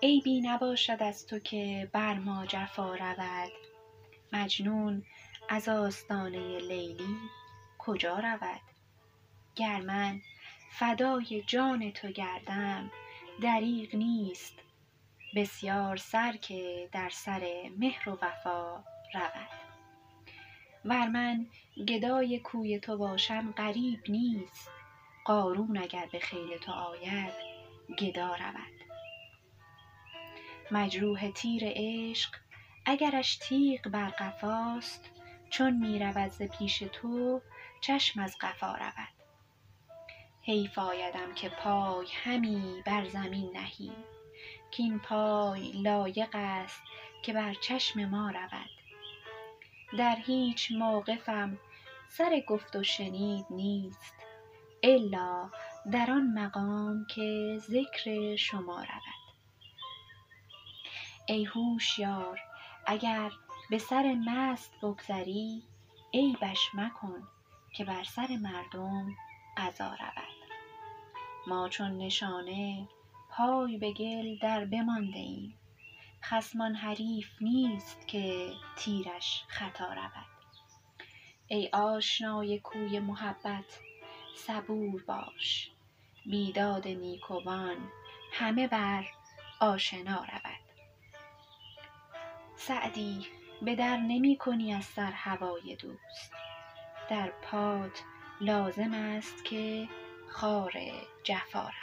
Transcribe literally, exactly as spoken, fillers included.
عیبی نباشد از تو که بر ما جفا رود. مجنون از آستانه لیلی کجا رود؟ گر من فدای جان تو گردم دریغ نیست، بسیار سر که در سر مهر و وفا رود. ور من گدای کوی تو باشم غریب نیست، قارون اگر به خیل تو آید گدا رود. مجروح تیر عشق اگرش تیغ بر قفاست، چون می رود ز پیش تو چشم از قفا رود. حیف آیدم که پای همی بر زمین نهی، کاین پای لایق است که بر چشم ما رود. در هیچ موقفم سر گفت و شنید نیست، الا در آن مقام که ذکر شما رود. ای هوشیار اگر به سر مست بگذری، عیبش مکن که بر سر مردم قضا رود. ما چون نشانه پای به گل در بمانده ایم، خصمان حریف نیست که تیرش خطا رود. ای آشنای کوی محبت صبور باش، بیداد نیکوان همه بر آشنا رود. سعدی به در نمی کنی از سر هوای دوست، در پات لازم است که خار جفا رود.